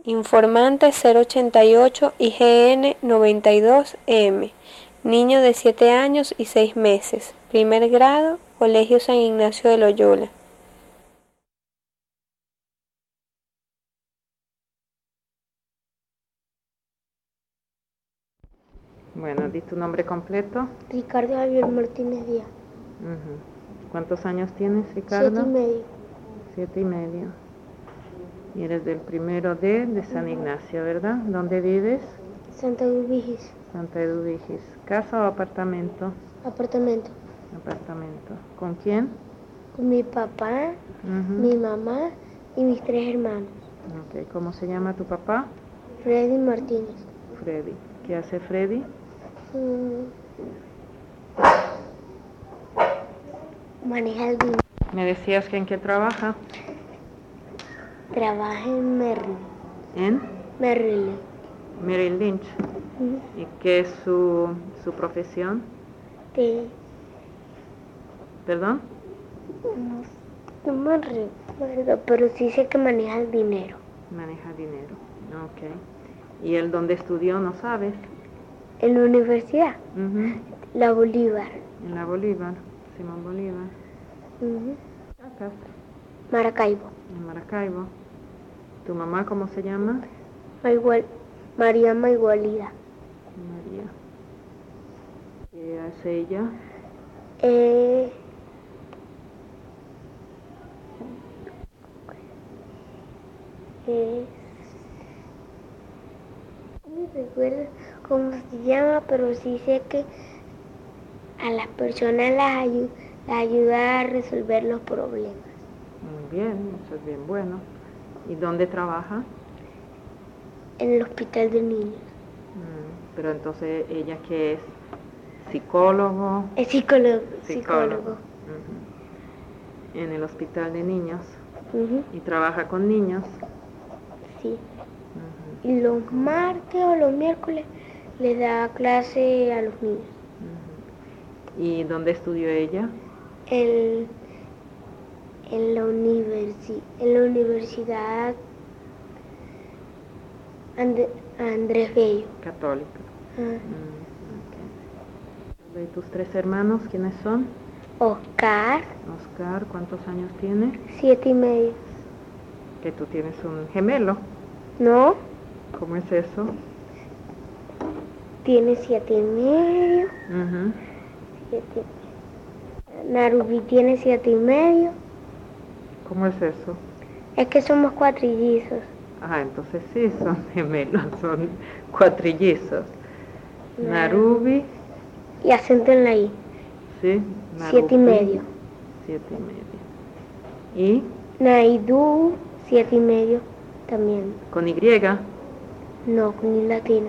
Informante 088 IGN 92M. Niño de 7 años y 6 meses. Primer grado, Colegio San Ignacio de Loyola. Bueno, di tu nombre completo. Ricardo Javier Martínez Díaz. ¿Cuántos años tienes, Ricardo? 7,5. 7,5. Y eres del primero de San Ignacio, ¿verdad? ¿Dónde vives? Santa Eduvigis. Santa Eduvigis. ¿Casa o apartamento? Apartamento. Apartamento. ¿Con quién? Con mi papá, mi mamá y mis 3 hermanos. Okay. ¿Cómo se llama tu papá? Freddy Martínez. Freddy. ¿Qué hace Freddy? Maneja el dinero. ¿Me decías que en qué trabaja? Trabaja en Merrill. ¿En? Merrill. Merrill Lynch. ¿Y qué es su profesión? ¿Perdón? No me recuerdo, pero sí sé que maneja el dinero. Maneja dinero, ok. ¿Y él dónde estudió, no sabes? En la universidad. La Bolívar. En la Bolívar, Simón Bolívar. Acá. Maracaibo. En Maracaibo. ¿Tu mamá cómo se llama? María Maigualida. María. ¿Qué hace ella? No recuerdo cómo se llama, pero sí sé que a las personas las ayuda a resolver los problemas. Muy bien, eso es bien bueno. ¿Y dónde trabaja? En el hospital de niños. Pero entonces, ¿ella qué es? ¿Psicólogo? Es psicólogo. En el hospital de niños. ¿Y trabaja con niños? Sí. Y los martes o los miércoles les da clase a los niños. ¿Y dónde estudió ella? En la universidad Andrés Bello. Católica. ¿Y tus 3 hermanos quiénes son? Oscar, ¿cuántos años tiene? 7,5. ¿Que tú tienes un gemelo? No. ¿Cómo es eso? Tiene 7,5. Narubi tiene 7,5. ¿Cómo es eso? Es que somos cuatrillizos. Entonces sí, son gemelos, son cuatrillizos. Narubi. Y acento en la I. Sí, Narubi. 7,5. 7,5. ¿Y? Naidu, 7,5 también. ¿Con Y? No, con I latina.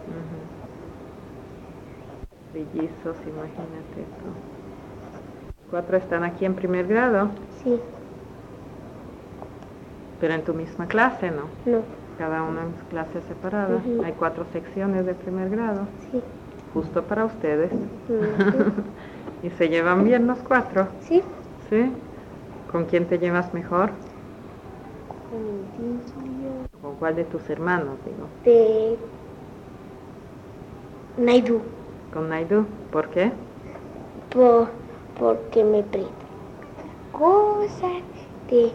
Trillizos, imagínate tú. 4 están aquí en primer grado. Sí. Pero en tu misma clase, ¿no? No. Cada una en clases separadas. Hay 4 secciones de primer grado. Sí. Justo para ustedes. ¿Y se llevan bien los 4? Sí. ¿Sí? ¿Con quién te llevas mejor? Con el niño. ¿Con cuál de tus hermanos, digo? De Naidu. ¿Con Naidu? ¿Por qué? Porque me presta cosas de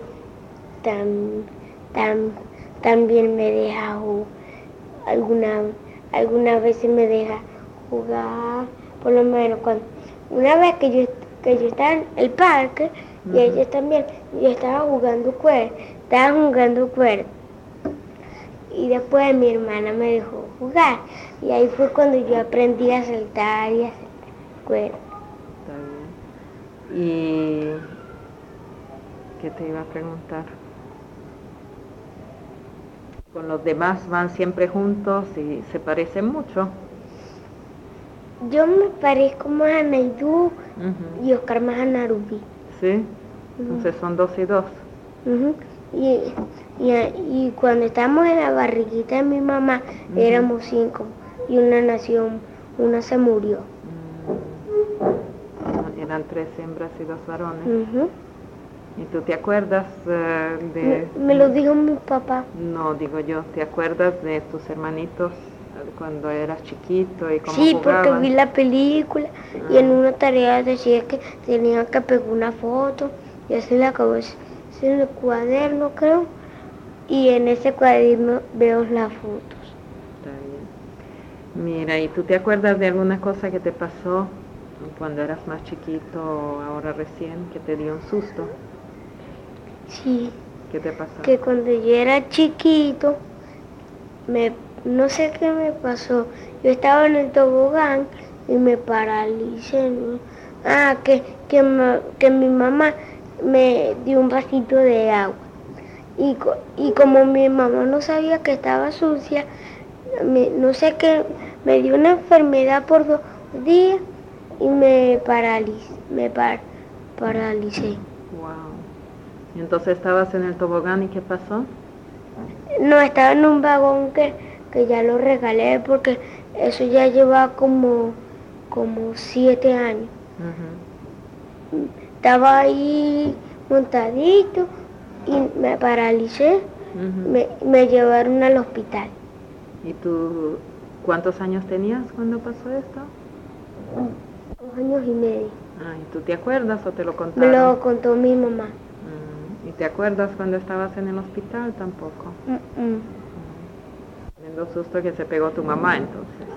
también me deja jugar. Algunas veces me deja jugar, por lo menos una vez que yo estaba en el parque y ellos también, yo estaba jugando cuerda. Y después mi hermana me dejó jugar y ahí fue cuando yo aprendí a saltar y a saltar cuerda. Está bien. ¿Y qué te iba a preguntar? ¿Con los demás van siempre juntos y se parecen mucho? Yo me parezco más a Naidu y Oscar más a Narubi. ¿Sí? Entonces son 2 y 2. Y cuando estábamos en la barriguita de mi mamá éramos 5 y una se murió. Eran 3 hembras y 2 varones. ¿Y tú te acuerdas Me lo dijo mi papá. No, digo yo, ¿te acuerdas de tus hermanitos cuando eras chiquito y cómo Sí, jugaban? porque vi la película y en una tarea decía que tenía que pegar una foto y así la acabo de hacer en el cuaderno, creo, y en ese cuaderno veo las fotos. Está bien. Mira, ¿y tú te acuerdas de alguna cosa que te pasó cuando eras más chiquito o ahora recién que te dio un susto? Sí. ¿Qué te pasó? Que cuando yo era chiquito, no sé qué me pasó. Yo estaba en el tobogán y me paralicé, ¿no? Que mi mamá me dio un vasito de agua. Y como mi mamá no sabía que estaba sucia, no sé qué, me dio una enfermedad por 2 días y me paralicé. Wow. ¿Y entonces estabas en el tobogán y qué pasó? No, estaba en un vagón que ya lo regalé porque eso ya lleva como 7 años. Uh-huh. Estaba ahí montadito y me paralicé. Uh-huh. Me llevaron al hospital. ¿Y tú cuántos años tenías cuando pasó esto? 2 años y medio. ¿Y tú te acuerdas o te lo contaron? Me lo contó mi mamá. ¿Y te acuerdas cuando estabas en el hospital tampoco? Tremendo susto que se pegó tu mamá entonces.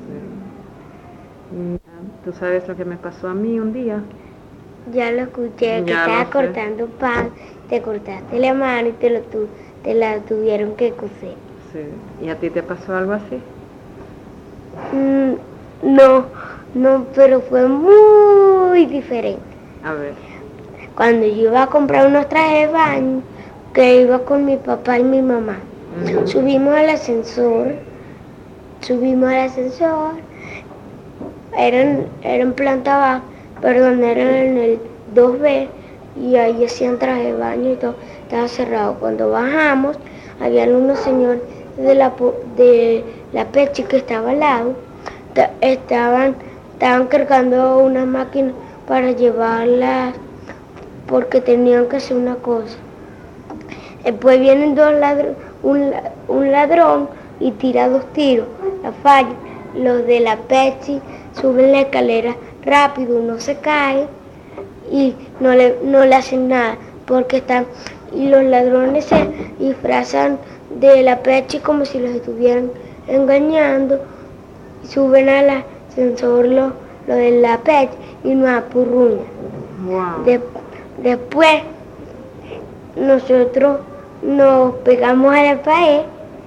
Sí. ¿Tú sabes lo que me pasó a mí un día? Ya lo escuché, que estabas cortando pan, te cortaste la mano y te la tuvieron que coser. Sí. ¿Y a ti te pasó algo así? No, pero fue muy diferente. A ver. Cuando yo iba a comprar unos trajes de baño, que iba con mi papá y mi mamá, subimos al ascensor, era en planta baja, perdón, era en el 2B, y ahí hacían traje de baño y todo, estaba cerrado. Cuando bajamos, habían unos señores de la Pepsi que estaba al lado, estaban cargando una máquina para llevarlas porque tenían que hacer una cosa. Después vienen un ladrón y tira 2 tiros, la falla. Los de la Pepsi suben la escalera rápido, no se cae y no le hacen nada porque y los ladrones se disfrazan de la Pepsi como si los estuvieran engañando, suben al ascensor lo de la Pepsi y nos apurruñan. Wow. Después nosotros nos pegamos a la pared,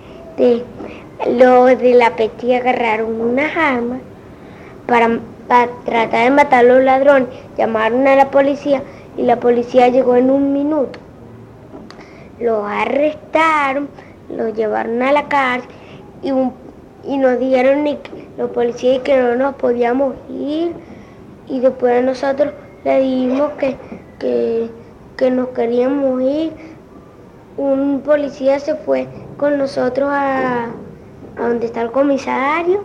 los de la Pepsi agarraron unas armas para tratar de matar a los ladrones, llamaron a la policía y la policía llegó en 1 minuto. Los arrestaron, los llevaron a la cárcel y nos dijeron los policías que no nos podíamos ir, y después nosotros le dijimos que nos queríamos ir. Un policía se fue con nosotros a donde está el comisario,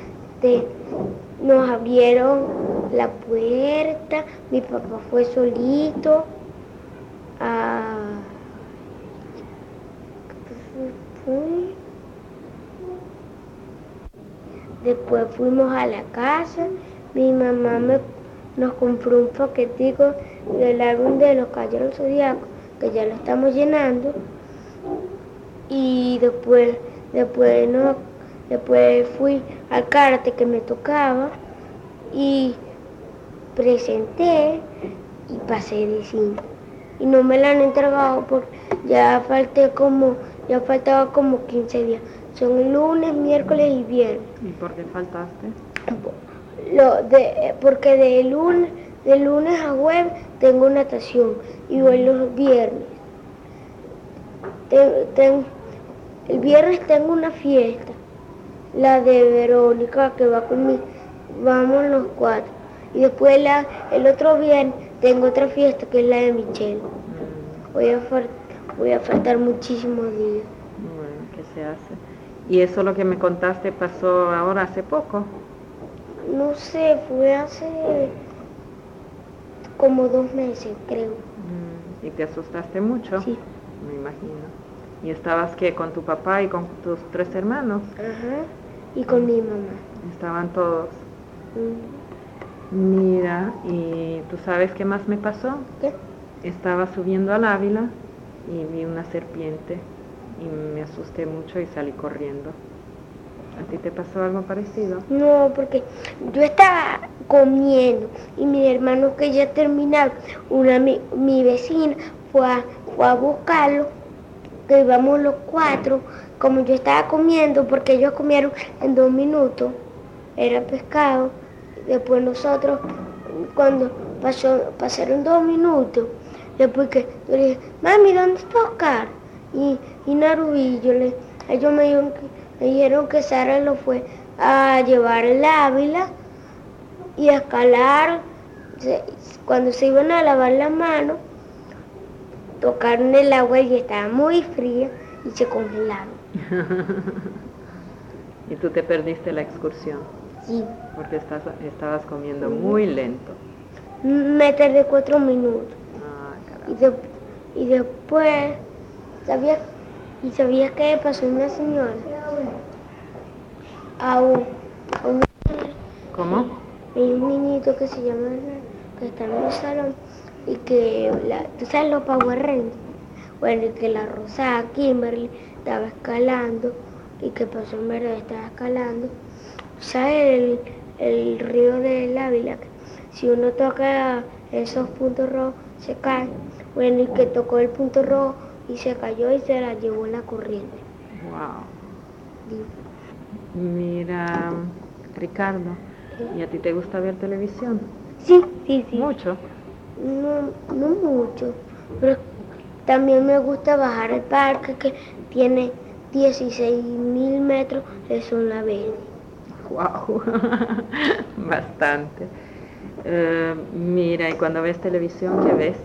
nos abrieron la puerta, mi papá fue solito después fuimos a la casa, mi mamá nos compró un paquetico del álbum de los Caballeros Zodíacos, que ya lo estamos llenando, y después fui al karate que me tocaba y presenté y pasé de 5 y no me la han entregado porque ya faltaba como 15 días. Son lunes, miércoles y viernes. ¿Y por qué faltaste? Porque de lunes a jueves tengo natación y voy los viernes. El viernes tengo una fiesta, la de Verónica, que va conmigo, vamos los 4. Y después el otro viernes tengo otra fiesta que es la de Michelle. Voy a faltar muchísimos días. Bueno, ¿qué se hace? ¿Y eso lo que me contaste pasó ahora hace poco? No sé, fue hace como 2 meses, creo. ¿Y te asustaste mucho? Sí. Me imagino. ¿Y estabas qué, con tu papá y con tus 3 hermanos? Ajá. Y con mi mamá. Estaban todos. Mm. Mira, ¿y tú sabes qué más me pasó? ¿Qué? Estaba subiendo al Ávila y vi una serpiente y me asusté mucho y salí corriendo. ¿A ti te pasó algo parecido? No, porque yo estaba comiendo y mi hermano que ya terminaba, mi vecina fue a buscarlo, que íbamos los 4, como yo estaba comiendo, porque ellos comieron en 2 minutos, era pescado, después nosotros, cuando pasaron 2 minutos, después que yo le dije, mami, ¿dónde está Oscar? Y Narubi, ellos me dijeron que Sara lo fue a llevar al Ávila y a escalar. Cuando se iban a lavar las manos, tocaron el agua y estaba muy fría y se congelaron. ¿Y tú te perdiste la excursión? Sí. Porque estabas comiendo muy lento. Me tardé 4 minutos. Ah, caramba. Y después, ¿sabías qué pasó una señora? ¿Cómo? Hay un niñito que se llama Hernán, que está en el salón y que, ¿tú sabes los Power Rangers? Bueno, y que la Rosada Kimberly estaba escalando y que pasó en verdad estaba escalando. ¿Sabes el río del Ávila? Si uno toca esos puntos rojos, se cae. Bueno, y que tocó el punto rojo y se cayó y se la llevó la corriente. Wow. Sí. Mira, Ricardo, ¿y a ti te gusta ver televisión? Sí. ¿Mucho? No mucho, pero también me gusta bajar al parque que tiene 16.000 metros de zona verde. Wow, bastante. Mira, y cuando ves televisión, ¿qué ves?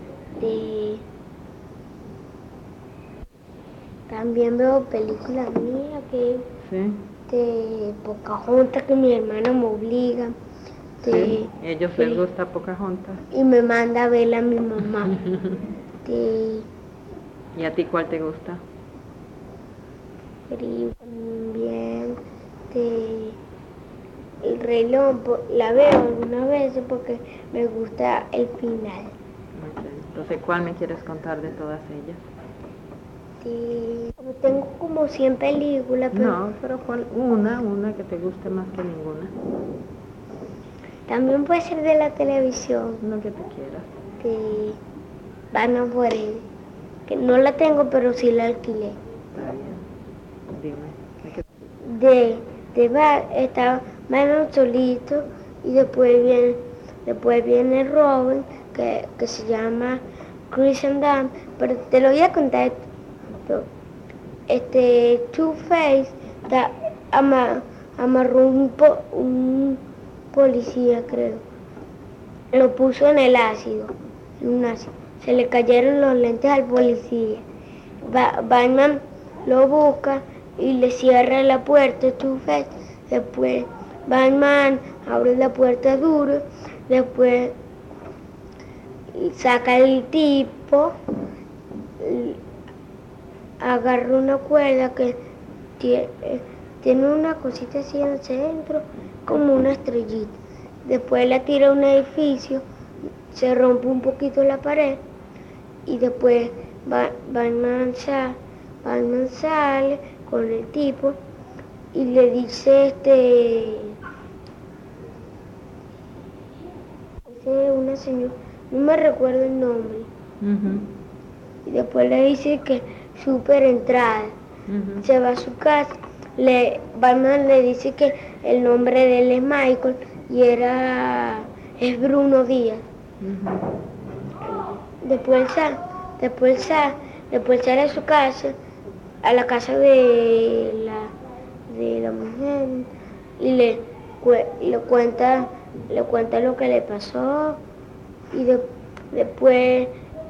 También veo películas mías Sí. de Pocahontas que mi hermana me obliga. Sí. ¿Ellos les gusta Pocahontas? Y me manda a verla a mi mamá. ¿Y a ti cuál te gusta? También El Rey León, la veo algunas veces porque me gusta el final. Okay. Entonces, ¿cuál me quieres contar de todas ellas? Tengo como 100 películas, pero No, pero ¿cuál? Una que te guste más que ninguna. también puede ser de la televisión. Lo que tú quieras. Van a por él. Que no la tengo, pero sí la alquilé. Está bien. Dime. Está Manon solito y después viene Robin que se llama Chris and Dan, pero te lo voy a contar. Two-Face amarró un policía, creo. Lo puso en el ácido, Se le cayeron los lentes al policía. Batman lo busca y le cierra la puerta, Two-Face. Después Batman abre la puerta duro, después saca el tipo, agarra una cuerda que tiene una cosita así en el centro, como una estrellita. Después la tira a un edificio, se rompe un poquito la pared y después Batman sale con el tipo y le dice una señora, no me recuerdo el nombre. Y después le dice que super entrada. Se va a su casa, Batman le dice que el nombre de él es Michael y es Bruno Díaz. Después sale a su casa, a la casa de la mujer y le cuenta lo que le pasó y después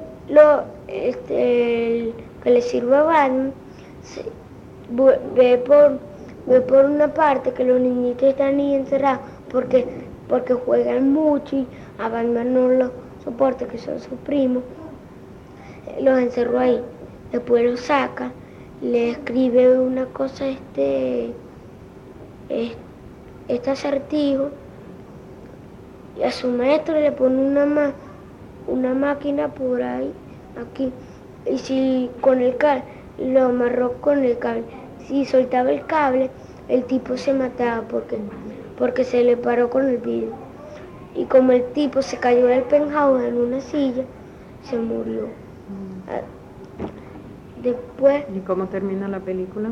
que le sirve a Batman ve por una parte que los niñitos están ahí encerrados porque juegan mucho y a Batman no lo soporta, que son sus primos, los encerró ahí. Después los saca, le escribe una cosa este acertijo, y a su maestro le pone una máquina por ahí, aquí, y si con el cable, lo amarró con el cable, si soltaba el cable, el tipo se mataba porque se le paró con el vidrio. Y como el tipo se cayó del penthouse en una silla, se murió. Después... ¿Y cómo termina la película?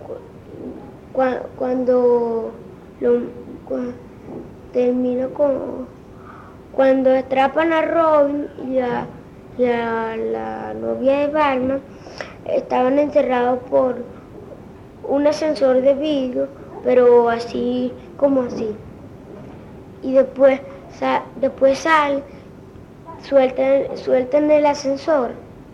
Termina cuando atrapan a Robin y a la novia de Batman, estaban encerrados por un ascensor de vidrio, pero así como así. Y después salen, sueltan el ascensor.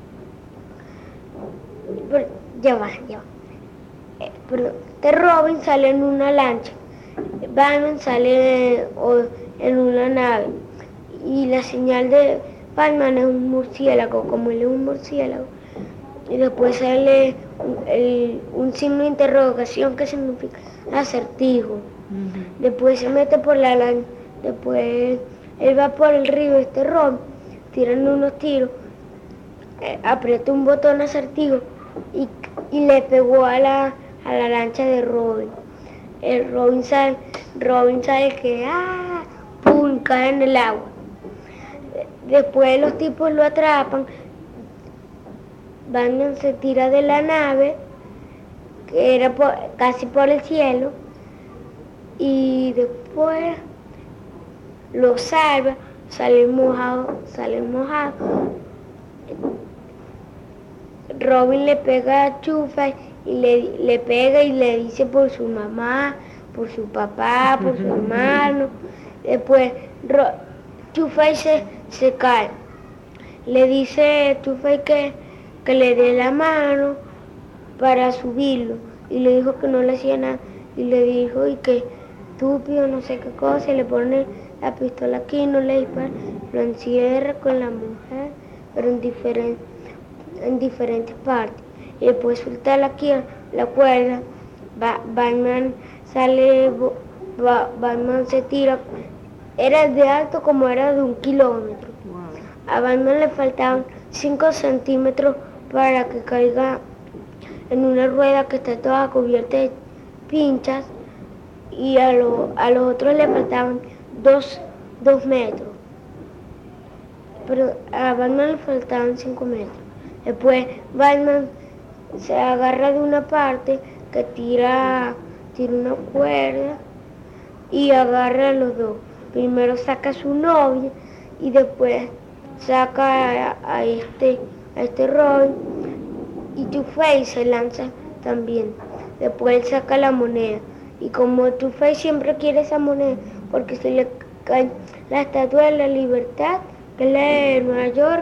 Pero, ya va. Pero Robin sale en una lancha, Batman sale en una nave, y la señal de Batman es un murciélago, como él es un murciélago. Y después sale un signo de interrogación que significa acertijo. Después se mete por la lancha, después él va por el río, Robin, tiran unos tiros, aprieta un botón acertijo y le pegó a la lancha de Robin. Robin sabe que ¡pum!, cae en el agua. Después los tipos lo atrapan, Batman se tira de la nave, que era casi por el cielo, y después lo salva, sale mojado. Robin le pega a Two-Face y le pega y le dice por su mamá, por su papá, por su hermano. Después Two-Face se cae. Le dice Two-Face que le dé la mano para subirlo, y le dijo que no le hacía nada, y le dijo y que estúpido, no sé qué cosa, y le pone la pistola aquí, no le dispara, lo encierra con la mujer, pero en diferentes partes, y después suelta la cuerda. Batman se tira, era de alto como era de 1 kilómetro. Wow. A Batman le faltaban 5 centímetros para que caiga en una rueda que está toda cubierta de pinchas, y a los otros le faltaban 2 metros, pero a Batman le faltaban 5 metros. Después Batman se agarra de una parte que tira una cuerda y agarra a los dos. Primero saca a su novia y después saca a este Robin, y Two-Face se lanza también. Después él saca la moneda, y como Two-Face siempre quiere esa moneda porque se le cae la Estatua de la Libertad, que es la de Nueva York,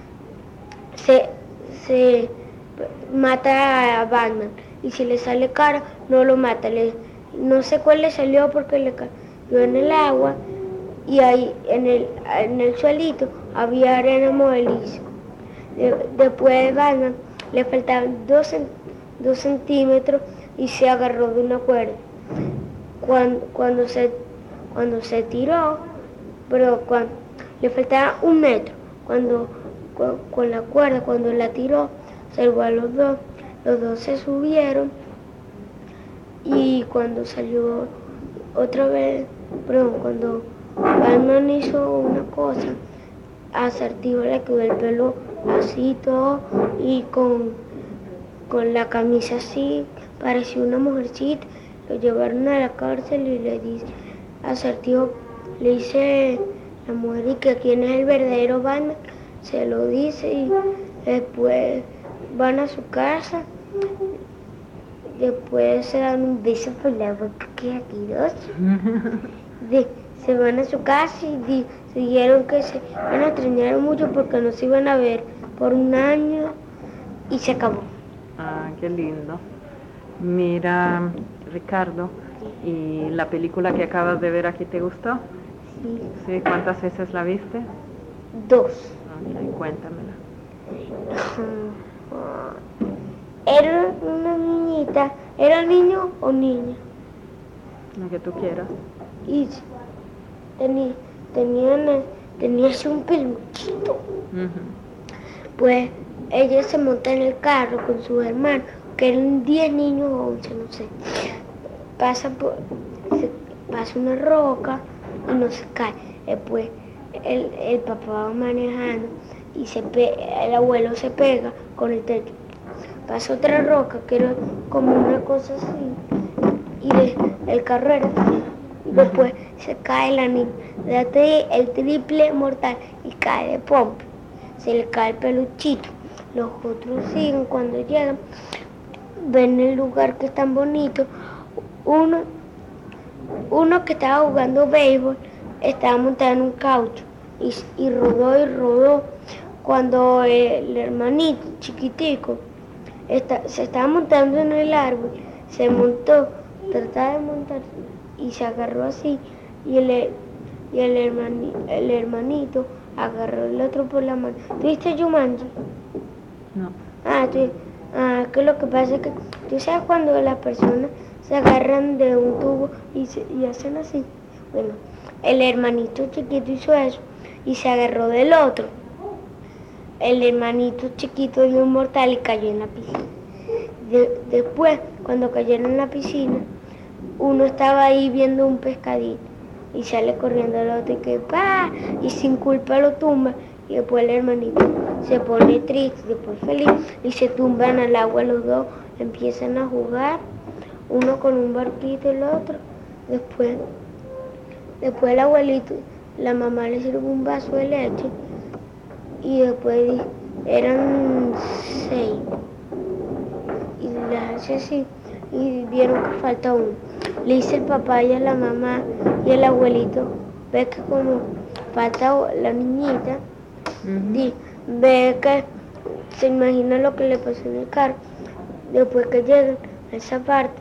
se mata a Batman, y si le sale cara no lo mata, no sé cuál le salió porque le cayó en el agua, y ahí en el suelito había arena movediza. Después de Batman le faltaban 2 centímetros y se agarró de una cuerda. Cuando se tiró, pero le faltaba 1 metro, con la cuerda, cuando la tiró, salvó a los dos se subieron, y cuando salió otra vez, cuando Batman hizo una cosa, Acertijo le quedó el pelo así todo, y con la camisa así, parecía una mujercita. Lo llevaron a la cárcel y le dice, Acertijo, le dice la mujer, y que quién es el verdadero Batman, se lo dice, y después van a su casa, después se dan un beso por la boca, que aquí dos, se van a su casa y dijeron que se van a extrañar mucho porque no se iban a ver por 1 año, y se acabó. Qué lindo. Mira, Ricardo, ¿y la película que acabas de ver aquí te gustó? Sí. ¿Sí? ¿Cuántas veces la viste? 2. Ok, cuéntamela. Era una niñita, ¿era niño o niña? Lo que tú quieras. Y tenía así un peluchito. Pues ella se monta en el carro con sus hermanos, que eran 10 niños o 11, no sé. Pasa una roca y no se cae. Después el papá va manejando y el abuelo se pega con el techo. Pasa otra roca que era como una cosa así y el carro era así. Y después se cae la niña, el triple mortal y cae de pompa. Se le cae el peluchito. Los otros siguen, cuando llegan, ven el lugar que es tan bonito. Uno que estaba jugando béisbol estaba montado en un caucho y rodó. Cuando el hermanito chiquitico se estaba montando en el árbol, se montó, trataba de montar y se agarró así y el hermanito agarró el otro por la mano. ¿Tuviste Jumanji? No. Que lo que pasa es que tú sabes cuando las personas se agarran de un tubo y hacen así. Bueno, el hermanito chiquito hizo eso y se agarró del otro. El hermanito chiquito dio un mortal y cayó en la piscina. Después, cuando cayeron en la piscina, uno estaba ahí viendo un pescadito y sale corriendo el otro y que ¡pah! Y sin culpa lo tumba. Y después el hermanito se pone triste, después feliz y se tumban al agua los dos, empiezan a jugar, uno con un barquito y el otro. Después el abuelito, la mamá le sirve un vaso de leche y después eran 6 y las hace así y vieron que falta uno. Le dice el papá y a la mamá y el abuelito, ve que como falta la niñita, ve que se imagina lo que le pasó en el carro. Después que llegan a esa parte,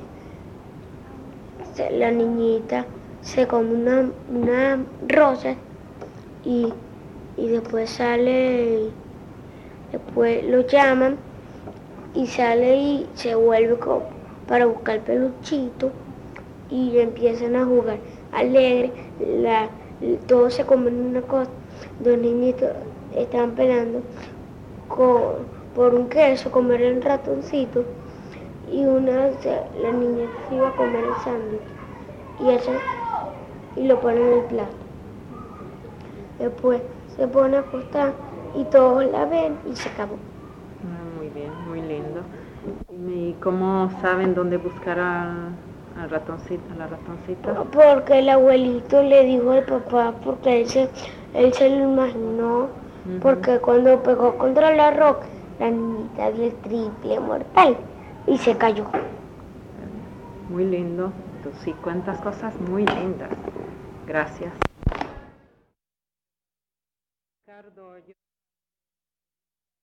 la niñita se come una rosa y después sale, después lo llaman y sale y se vuelve para buscar el peluchito y empiezan a jugar alegre. Todos se comen una cosa. Dos niñitos estaban peleando por un queso, comer el ratoncito, y la niña se iba a comer el sándwich y lo pone en el plato. Después se pone a acostar y todos la ven y se acabó. Muy bien, muy lindo. ¿Y cómo saben dónde buscar al ratoncito, a la ratoncita? Porque el abuelito le dijo al papá, porque él se lo imaginó, porque cuando pegó contra la roca, la niñita dio el triple mortal y se cayó. Muy lindo. Tú sí cuentas cosas muy lindas. Gracias. Ricardo,